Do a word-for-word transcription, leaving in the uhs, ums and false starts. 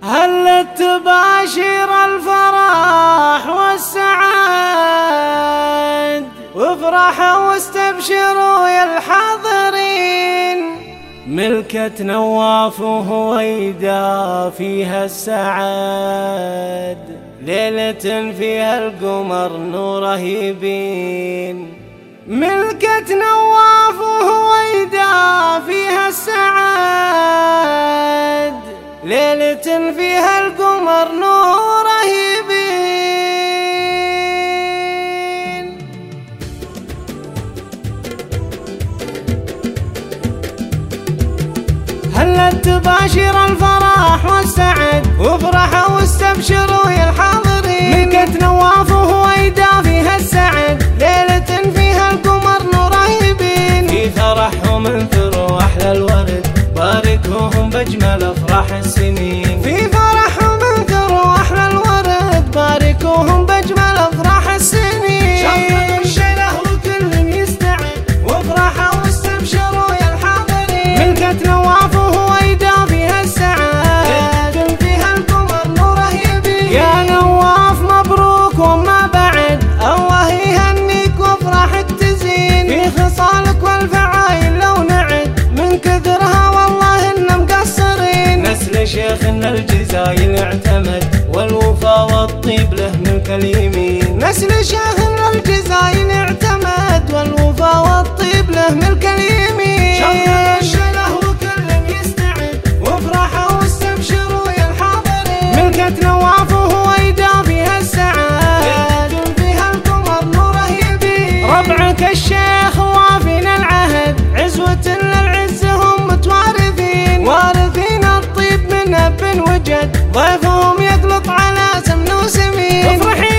هلت تباشر الفرح والسعاد، وافرحوا واستبشروا يا الحاضرين. ملكة نواف وهويدا فيها السعاد، ليلة فيها القمر نوره يبين. ملكة نواف وهويدا فيها السعاد، ليلة فيها القمر نوره يبين. هلت تباشر الفرح والسعد، وافرحوا واستبشروا يا الحاضرين. ملكة نواف وهويدا فيها السعد، ليلة فيها القمر نوره يبين. في فرحهم انثروا احلى الورد، باركوهم بأجمل أفراح السنين. في فرحهم انثروا أحلى الورد، باركوهم بأجمل أفراح السنين. شغلوا الشيله وكل يستعد، وافرحوا واستبشروا يا الحاضرين. ملكة نواف وهويدا فيها السعاد، فيها القمر نوره يبين. يا نواف مبروك وما بعد، الله يهنيك وافراحك تزين. في خصالك والفعايل لو نعد، من كثرها شيخنا الجزايل اعتمد، والوفا والطيب له ملك اليمين. نسل شيخنا الجزايل اعتمد، والوفا والطيب له ملك اليمين. شغلوا الشله وكل يستعد، وافرحوا واستبشروا يا الحاضرين. ملكة نواف وهويدا فيها السعاد، فيها القمر نوره يبين. ربعك الشيخ وافينا العهد، عزوة للعز هم متوارثين. وارثين الطيب من اب وجد، ضيفهم يقلط على سمن وسمين.